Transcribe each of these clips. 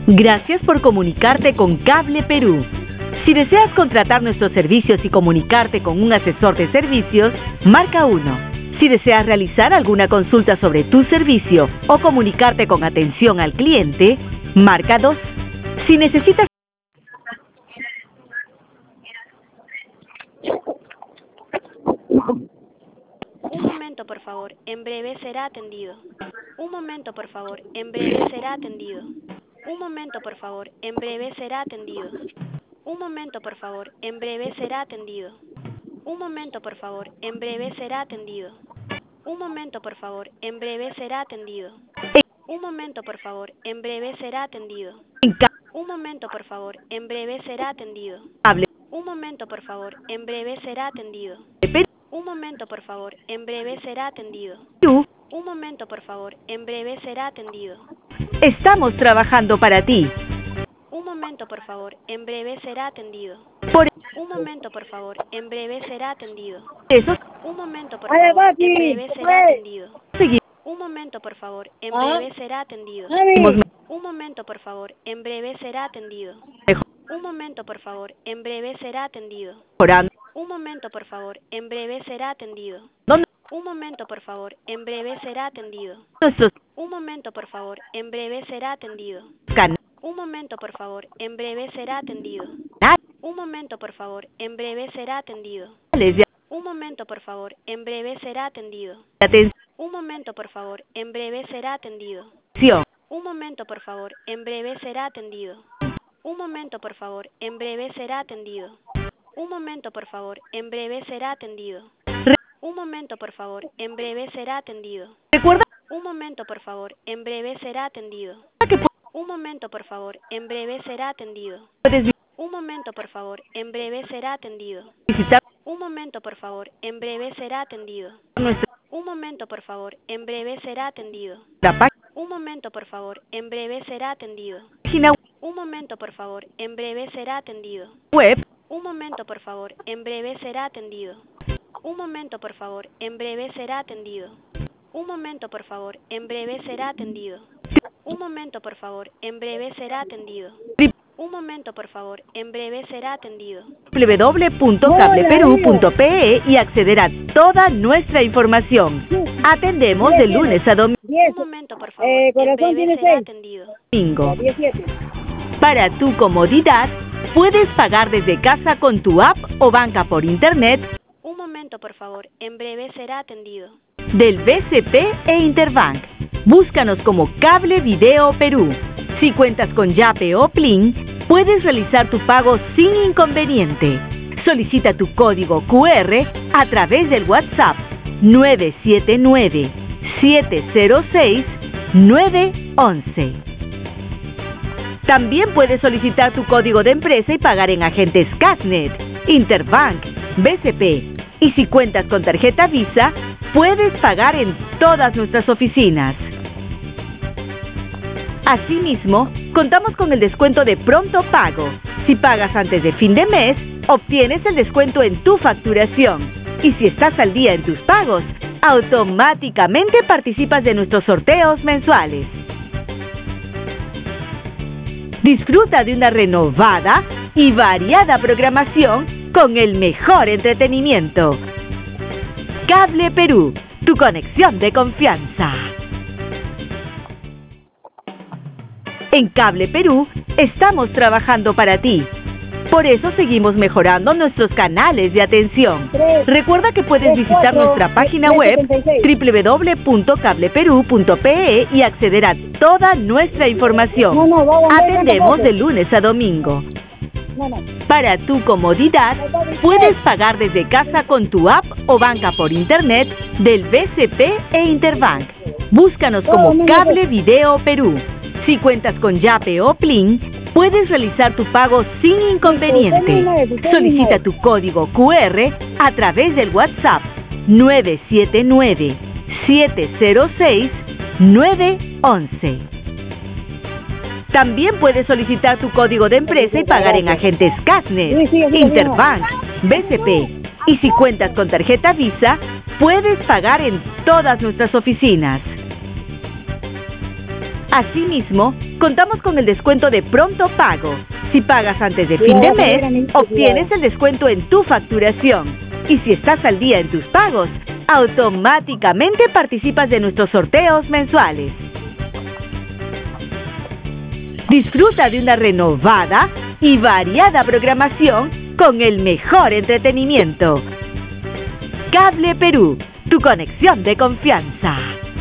Gracias por comunicarte con Cable Perú. Si deseas contratar nuestros servicios y comunicarte con un asesor de servicios, marca 1. Si deseas realizar alguna consulta sobre tu servicio o comunicarte con atención al cliente, marca 2. Si necesitas... Un momento, por favor. En breve será atendido. Un momento, por favor. En breve será atendido. Un momento, por favor. En breve será atendido. Un momento, por favor. En breve será atendido. Un momento, por favor. En breve será atendido. Un momento, por favor. En breve será atendido. Un momento, por favor. En breve será atendido. Un momento, por favor. En breve será atendido. Un momento, por favor. En breve será atendido. Un momento, por favor. En breve será atendido. Un momento, por favor. En breve será atendido. Estamos trabajando para ti. Un momento, por favor. En breve será atendido. Un momento, por favor. En breve será atendido. Eso. Un momento, por favor. En breve será atendido. Un momento, por favor. En breve será atendido. Un momento, por favor. En breve será atendido. Un momento, por favor. En breve será atendido. Un momento, por favor. En breve será atendido. Un momento, por favor. En breve será atendido. Un momento, por favor. En breve será atendido. Un momento, por favor. En breve será atendido. Un momento, por favor. En breve será atendido. Un momento, por favor. En breve será atendido. Un momento, por favor. En breve será atendido. Un momento, por favor. En breve será atendido. Un momento, por favor. En breve será atendido. Un momento, por favor. En breve será atendido. Un momento, por favor. En breve será atendido. Recuerda. Un momento, por favor. En breve será atendido. Un momento, por favor. En breve será atendido. Un momento, por favor. En breve será atendido. Un momento, por favor. En breve será atendido. Un momento, por favor. En breve será atendido. Un momento, por favor. En breve será atendido. Un momento, por favor. En breve será atendido. Un momento, por favor. En breve será atendido. Un momento, por favor. En breve será atendido. Un momento, por favor. En breve será atendido. Un momento, por favor. En breve será atendido. Un momento, por favor. En breve será atendido. www.cableperú.pe y acceder a toda nuestra información. Atendemos de lunes a domingo. Un momento, por favor. En breve será atendido. Para tu comodidad, puedes pagar desde casa con tu app o banca por internet. Un momento, por favor. En breve será atendido. Del BCP e Interbank. Búscanos como Cable Video Perú. Si cuentas con Yape o Plin, puedes realizar tu pago sin inconveniente. Solicita tu código QR a través del WhatsApp 979-706-911. También puedes solicitar tu código de empresa y pagar en agentes Casnet, Interbank, BCP. Y si cuentas con tarjeta Visa, puedes pagar en todas nuestras oficinas. Asimismo, contamos con el descuento de pronto pago. Si pagas antes de fin de mes, obtienes el descuento en tu facturación. Y si estás al día en tus pagos, automáticamente participas de nuestros sorteos mensuales. Disfruta de una renovada y variada programación con el mejor entretenimiento. Cable Perú, tu conexión de confianza. En Cable Perú estamos trabajando para ti. Por eso seguimos mejorando nuestros canales de atención. Recuerda que puedes visitar nuestra página web www.cableperú.pe y acceder a toda nuestra información. Atendemos de lunes a domingo. Para tu comodidad, puedes pagar desde casa con tu app o banca por internet del BCP e Interbank. Búscanos como Cable Video Perú. Si cuentas con Yape o Plin, puedes realizar tu pago sin inconveniente. Solicita tu código QR a través del WhatsApp 979-706-911. También puedes solicitar tu código de empresa y pagar en agentes Casnet, Interbank, BCP. Y si cuentas con tarjeta Visa, puedes pagar en todas nuestras oficinas. Asimismo, contamos con el descuento de pronto pago. Si pagas antes de fin de mes, obtienes el descuento en tu facturación. Y si estás al día en tus pagos, automáticamente participas de nuestros sorteos mensuales. Disfruta de una renovada y variada programación con el mejor entretenimiento. Cable Perú, tu conexión de confianza.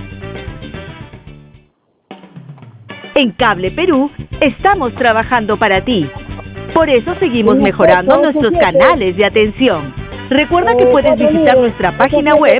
En Cable Perú estamos trabajando para ti. Por eso seguimos mejorando nuestros canales de atención. Recuerda que puedes visitar nuestra página web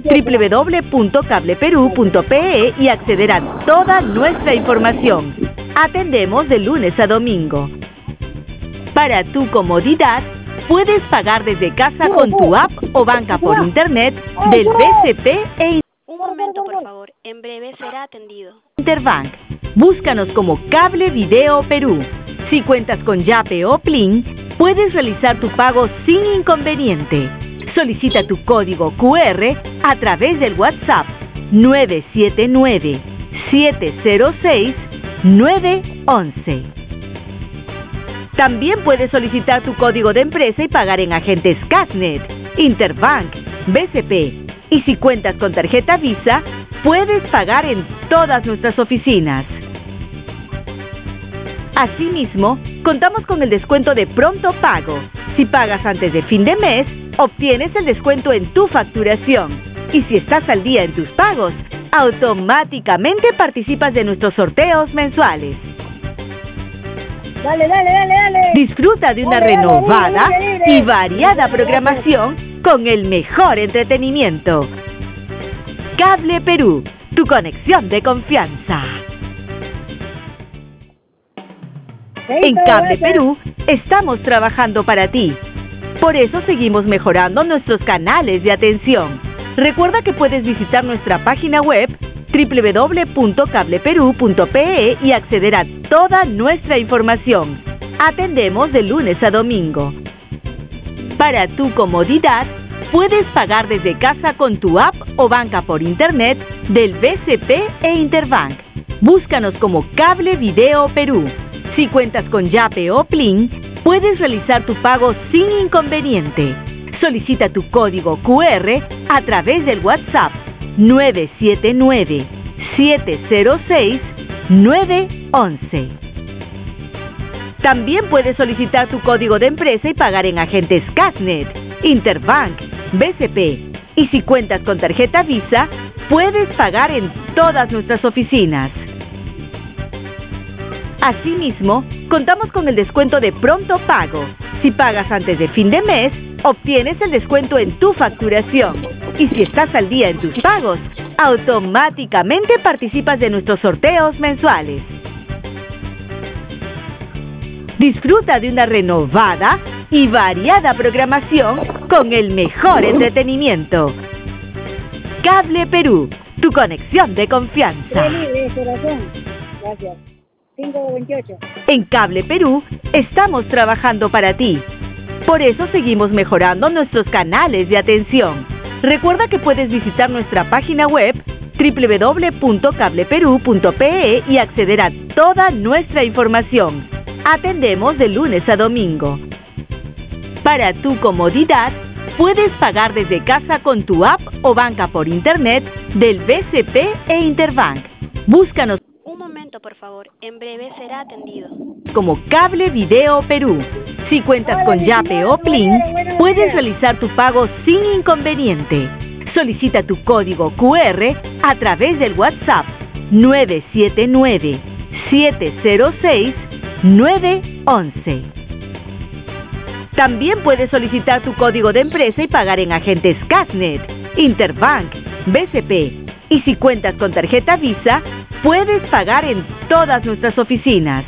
www.cableperú.pe y acceder a toda nuestra información. Atendemos de lunes a domingo. Para tu comodidad, puedes pagar desde casa con tu app o banca por internet del BCP e Un momento, por favor. En breve será atendido. Interbank. Búscanos como Cable Video Perú. Si cuentas con Yape o Plin, puedes realizar tu pago sin inconveniente. Solicita tu código QR a través del WhatsApp 979-706-911. También puedes solicitar tu código de empresa y pagar en agentes Casnet, Interbank, BCP. Y si cuentas con tarjeta Visa, puedes pagar en todas nuestras oficinas. Asimismo, contamos con el descuento de pronto pago. Si pagas antes de fin de mes, obtienes el descuento en tu facturación. Y si estás al día en tus pagos, automáticamente participas de nuestros sorteos mensuales. Dale. Disfruta de una renovada y variada programación con el mejor entretenimiento. Cable Perú, tu conexión de confianza. En Cable Perú estamos trabajando para ti. Por eso seguimos mejorando nuestros canales de atención. Recuerda que puedes visitar nuestra página web www.cableperú.pe y acceder a toda nuestra información. Atendemos de lunes a domingo. Para tu comodidad, puedes pagar desde casa con tu app o banca por internet del BCP e Interbank. Búscanos como Cable Video Perú. Si cuentas con Yape o Plin, puedes realizar tu pago sin inconveniente. Solicita tu código QR a través del WhatsApp 979-706-911. También puedes solicitar tu código de empresa y pagar en agentes Casnet, Interbank, BCP. Y si cuentas con tarjeta Visa, puedes pagar en todas nuestras oficinas. Asimismo, contamos con el descuento de pronto pago. Si pagas antes de fin de mes, obtienes el descuento en tu facturación. Y si estás al día en tus pagos, automáticamente participas de nuestros sorteos mensuales. Disfruta de una renovada y variada programación con el mejor entretenimiento. Cable Perú, tu conexión de confianza. Gracias. 528. En Cable Perú estamos trabajando para ti. Por eso seguimos mejorando nuestros canales de atención. Recuerda que puedes visitar nuestra página web www.cableperú.pe y acceder a toda nuestra información. Atendemos de lunes a domingo. Para tu comodidad, puedes pagar desde casa con tu app o banca por internet del BCP e Interbank. Búscanos. Un momento, por favor. En breve será atendido. Como Cable Video Perú. Si cuentas con Yape o Plin, puedes realizar tu pago sin inconveniente. Solicita tu código QR a través del WhatsApp 979-706-911. También puedes solicitar tu código de empresa y pagar en agentes Casnet, Interbank, BCP. Y si cuentas con tarjeta Visa, puedes pagar en todas nuestras oficinas.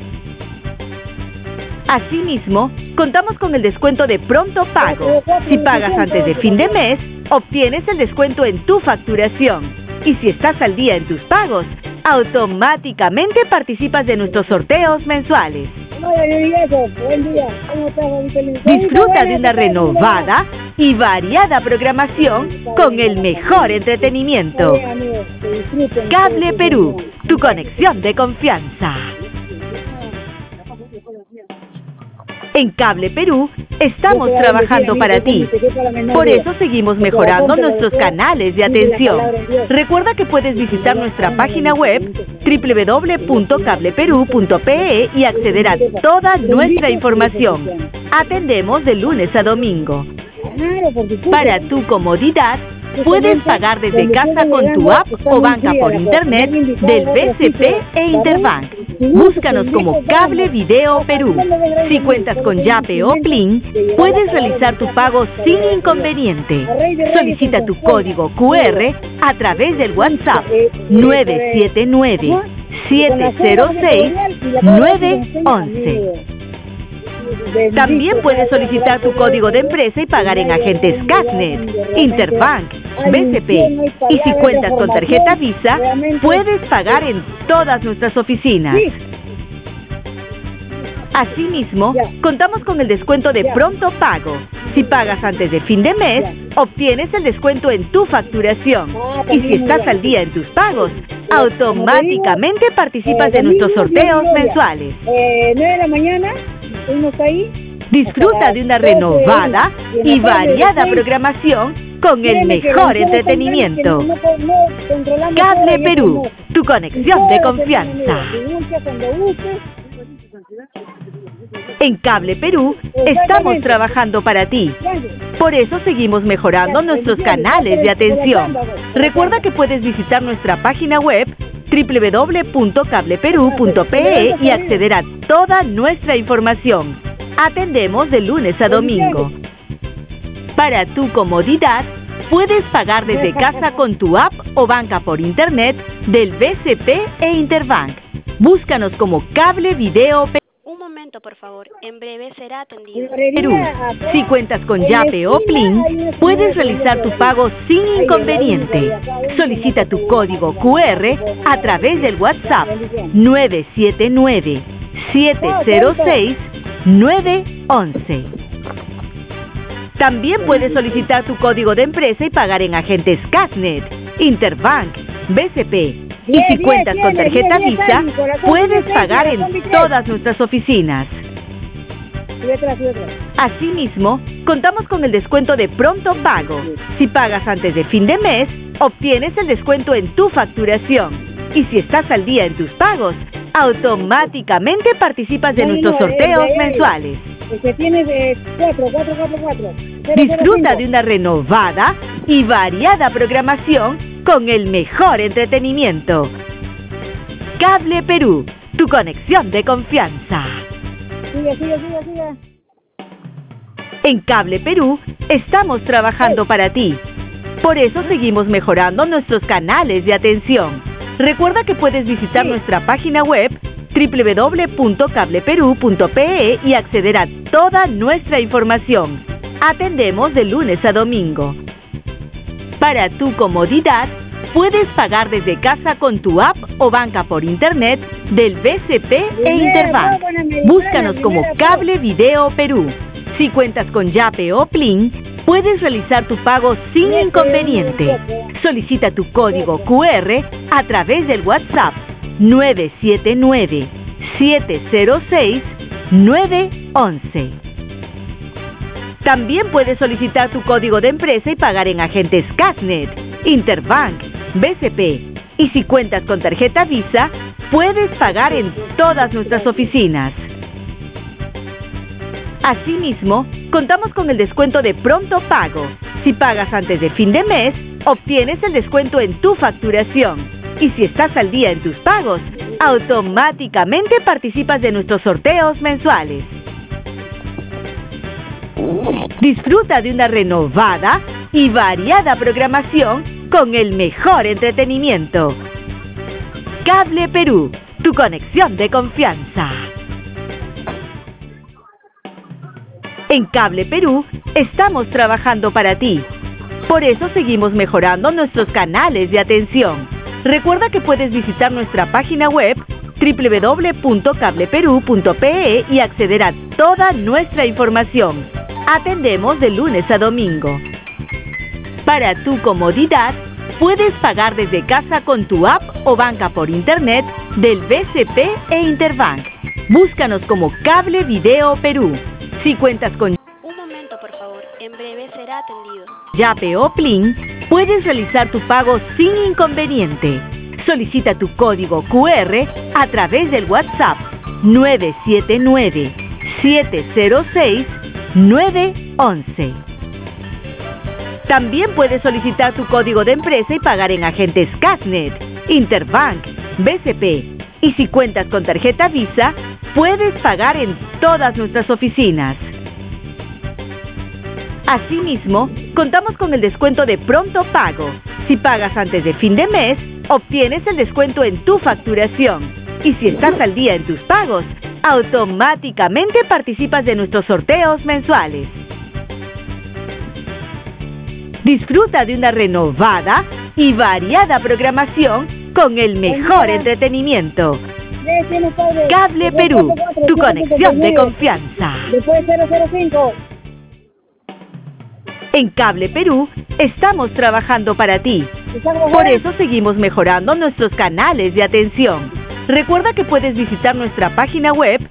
Asimismo, contamos con el descuento de pronto pago. Si pagas antes de fin de mes, obtienes el descuento en tu facturación. Y si estás al día en tus pagos, automáticamente participas de nuestros sorteos mensuales. Buen día. ¿Cómo estás? Disfruta de una renovada y variada programación con el mejor entretenimiento. Cable Perú, tu conexión de confianza. En Cable Perú estamos trabajando para ti. Por eso seguimos mejorando nuestros canales de atención. Recuerda que puedes visitar nuestra página web www.cableperú.pe y acceder a toda nuestra información. Atendemos de lunes a domingo. Para tu comodidad, puedes pagar desde casa con tu app o banca por internet del BCP e Interbank. Búscanos como Cable Video Perú. Si cuentas con Yape o Plin, puedes realizar tu pago sin inconveniente. Solicita tu código QR a través del WhatsApp 979-706-911. También puedes solicitar tu código de empresa y pagar en agentes Casnet, Interbank, BCP. Y si cuentas con tarjeta Visa, puedes pagar en todas nuestras oficinas. Asimismo, contamos con el descuento de pronto pago. Si pagas antes de fin de mes, obtienes el descuento en tu facturación. Y si estás al día en tus pagos, automáticamente participas de nuestros sorteos mensuales. 9 de la mañana, estuvimos ahí. Disfruta de una renovada y variada programación con el mejor entretenimiento. Cable Perú, tu conexión de confianza. En Cable Perú estamos trabajando para ti. Por eso seguimos mejorando nuestros canales de atención. Recuerda que puedes visitar nuestra página web www.cableperú.pe y acceder a toda nuestra información. Atendemos de lunes a domingo. Para tu comodidad, puedes pagar desde casa con tu app o banca por internet del BCP e Interbank. Búscanos como Cable Video Perú. Un momento, por favor. En breve será atendido. Perú. Si cuentas con Yape o Plin, puedes realizar tu pago sin inconveniente. Solicita tu código QR a través del WhatsApp 979-706-911. También puedes solicitar tu código de empresa y pagar en agentes Casnet, Interbank, BCP. Y si cuentas con tarjeta Visa, puedes pagar en todas nuestras oficinas. Asimismo, contamos con el descuento de pronto pago. Si pagas antes de fin de mes, obtienes el descuento en tu facturación. Y si estás al día en tus pagos, automáticamente participas de nuestros sorteos mensuales. Disfruta de una renovada y variada programación con el mejor entretenimiento. Cable Perú, tu conexión de confianza. Sigue. En Cable Perú estamos trabajando para ti. Por eso seguimos mejorando nuestros canales de atención. Recuerda que puedes visitar nuestra página web www.cableperú.pe y acceder a toda nuestra información. Atendemos de lunes a domingo. Para tu comodidad, puedes pagar desde casa con tu app o banca por internet del BCP e Interbank. Búscanos como Cable Video Perú. Si cuentas con Yape o Plin, puedes realizar tu pago sin inconveniente. Solicita tu código QR a través del WhatsApp 979-706-911. También puedes solicitar tu código de empresa y pagar en agentes Casnet, Interbank, BCP. Y si cuentas con tarjeta Visa, puedes pagar en todas nuestras oficinas. Asimismo, contamos con el descuento de pronto pago. Si pagas antes de fin de mes, obtienes el descuento en tu facturación. Y si estás al día en tus pagos, automáticamente participas de nuestros sorteos mensuales. Disfruta de una renovada y variada programación con el mejor entretenimiento. Cable Perú, tu conexión de confianza. En Cable Perú estamos trabajando para ti. Por eso seguimos mejorando nuestros canales de atención. Recuerda que puedes visitar nuestra página web www.cableperu.pe y acceder a toda nuestra información. Atendemos de lunes a domingo. Para tu comodidad, puedes pagar desde casa con tu app o banca por internet del BCP e Interbank. Búscanos como Cable Video Perú. Si cuentas con Un momento, por favor. En breve será atendido. Yape o Plin, puedes realizar tu pago sin inconveniente. Solicita tu código QR a través del WhatsApp 979-706-911. También puedes solicitar tu código de empresa y pagar en agentes Casnet, Interbank, BCP. Y si cuentas con tarjeta Visa, puedes pagar en todas nuestras oficinas. Asimismo, contamos con el descuento de pronto pago. Si pagas antes de fin de mes, obtienes el descuento en tu facturación. Y si estás al día en tus pagos, automáticamente participas de nuestros sorteos mensuales. Disfruta de una renovada y variada programación con el mejor entretenimiento. Cable Perú, tu conexión de confianza. Después 005. En Cable Perú estamos trabajando para ti. Por eso seguimos mejorando nuestros canales de atención. Recuerda que puedes visitar nuestra página web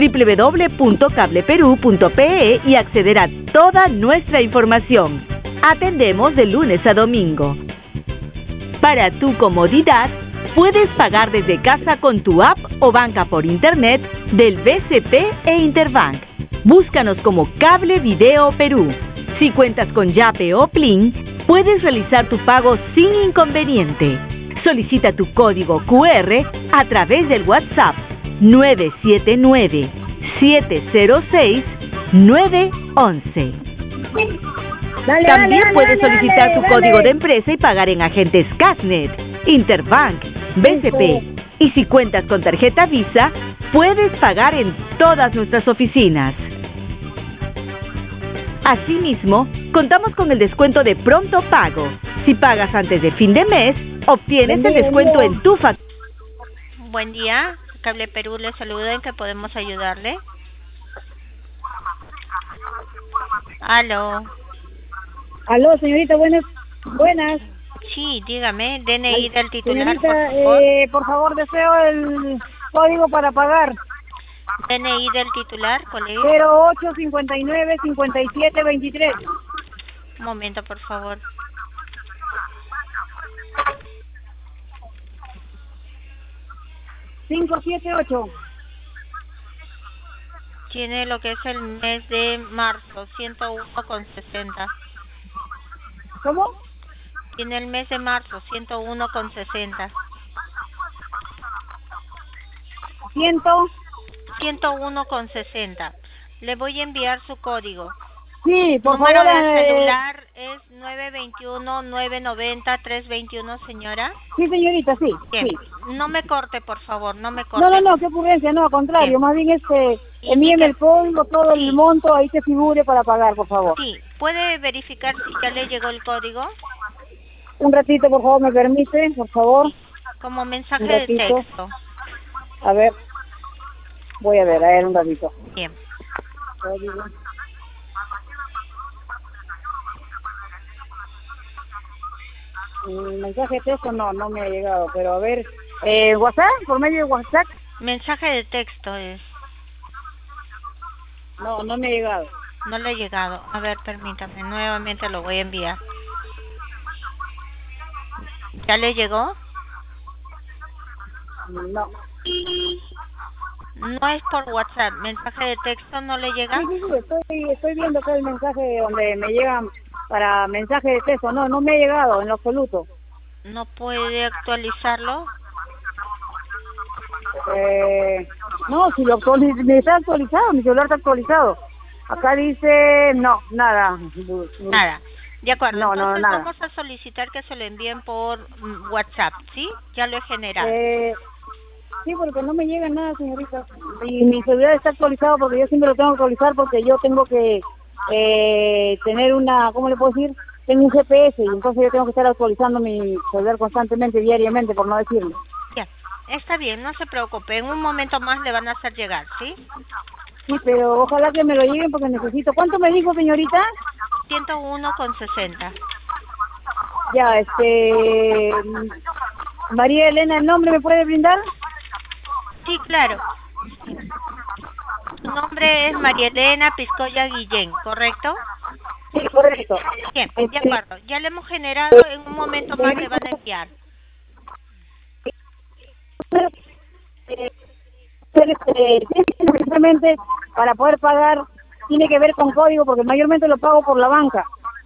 www.cableperu.pe y acceder a toda nuestra información. Atendemos de lunes a domingo. Para tu comodidad, puedes pagar desde casa con tu app o banca por internet del BCP e Interbank. Búscanos como Cable Video Perú. Si cuentas con Yape o Plin, puedes realizar tu pago sin inconveniente. Solicita tu código QR a través del WhatsApp 979-706-911. También puedes solicitar tu código de empresa y pagar en agentes Casnet, Interbank, BCP. Y si cuentas con tarjeta Visa, puedes pagar en todas nuestras oficinas. Asimismo, contamos con el descuento de pronto pago. Si pagas antes de fin de mes, obtienes el descuento en tu factura. Buen día, Cable Perú le saluda. ¿En qué podemos ayudarle? Aló. Aló, señorita, buenas. Sí, dígame, DNI del titular, señorita, por favor, deseo el código para pagar. DNI del titular, ¿cuál es? 0859-5723. Un momento, por favor. $578. Tiene lo que es el mes de marzo, 101,60. ¿Cómo? Tiene el mes de marzo, 101,60. 101,60. Le voy a enviar su código. Sí, por favor. Número de favor. celular es 921-990-321, señora. Sí, señorita, sí. Bien. Sí. No me corte, por favor, no me corte. No, qué ocurrencia, no, al contrario. Bien. Más bien envíeme el código, todo el monto, ahí que figure para pagar, por favor. Sí, ¿puede verificar si ya le llegó el código? Un ratito, por favor, me permite, por favor. Como mensaje de texto. A ver, voy a ver, un ratito. Bien. Código. Mensaje de texto no me ha llegado, pero a ver, WhatsApp, por medio de WhatsApp. Mensaje de texto es. No me ha llegado. No le ha llegado. A ver, permítame, nuevamente lo voy a enviar. ¿Ya le llegó? No. No es por WhatsApp, mensaje de texto no le llega. Sí, estoy viendo acá el mensaje donde me llegan para mensaje de texto. No me ha llegado en lo absoluto. ¿No puede actualizarlo? No, si lo está actualizado, mi celular está actualizado. Acá dice, no, nada. Nada. De acuerdo, entonces nada. Vamos a solicitar que se lo envíen por WhatsApp, ¿sí? Ya lo he generado. Sí, porque no me llega nada, señorita. Y mi celular está actualizado porque yo siempre lo tengo que actualizar porque yo tengo que tener una, ¿cómo le puedo decir? tengo un GPS y entonces yo tengo que estar actualizando mi celular constantemente, diariamente, por no decirlo. Ya, está bien, no se preocupe. En un momento más le van a hacer llegar, ¿sí? Sí, pero ojalá que me lo lleguen porque necesito. ¿Cuánto me dijo, señorita? 101,60. Ya, María Elena, ¿el nombre me puede brindar? Sí, claro. Su nombre es María Elena Piscoya Guillén, ¿correcto? Sí, correcto. Bien, de acuerdo. Ya le hemos generado, en un momento más le van a enviar. Simplemente para poder pagar tiene que ver con código porque mayormente lo pago por la banca.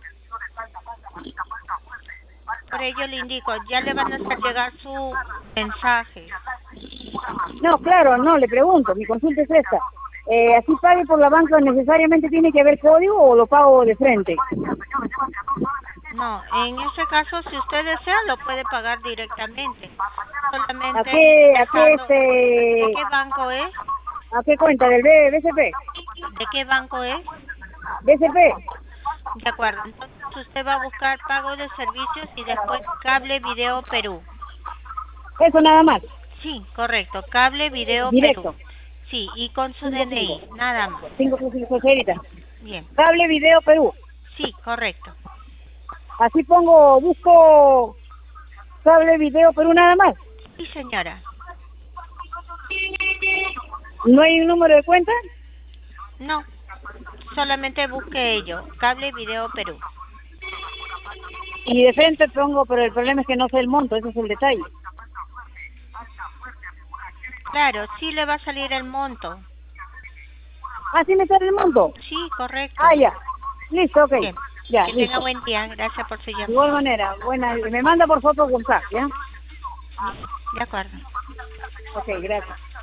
Por ello le indico, ya le van a hacer llegar su mensaje. No, claro, no, le pregunto, mi consulta es esta. ¿Así pague por la banca necesariamente tiene que haber código o lo pago de frente? No, en ese caso, si usted desea, lo puede pagar directamente. Solamente ¿A qué, ¿De qué banco es? ¿A qué cuenta? ¿Del BCP? ¿De qué banco es? ¿BCP? De acuerdo, entonces usted va a buscar pago de servicios y después Cable Video Perú. Eso nada más. Sí, correcto, Cable Video Directo. Perú. Sí, y con su DNI, nada más. 5 señorita. Bien. Cable Video Perú. Sí, correcto. Así busco Cable Video Perú nada más. Sí, señora. ¿No hay un número de cuenta? No, solamente busque ello, Cable Video Perú. Y de frente pongo, pero el problema es que no sé el monto, ese es el detalle. Claro, sí le va a salir el monto. ¿Ah, sí me sale el monto? Sí, correcto. Ah, ya. Listo, ok. Bien. Ya, que listo. tenga buen día, gracias por su llamada. De igual manera, me manda por foto WhatsApp, ¿ya? De acuerdo. Ok, gracias.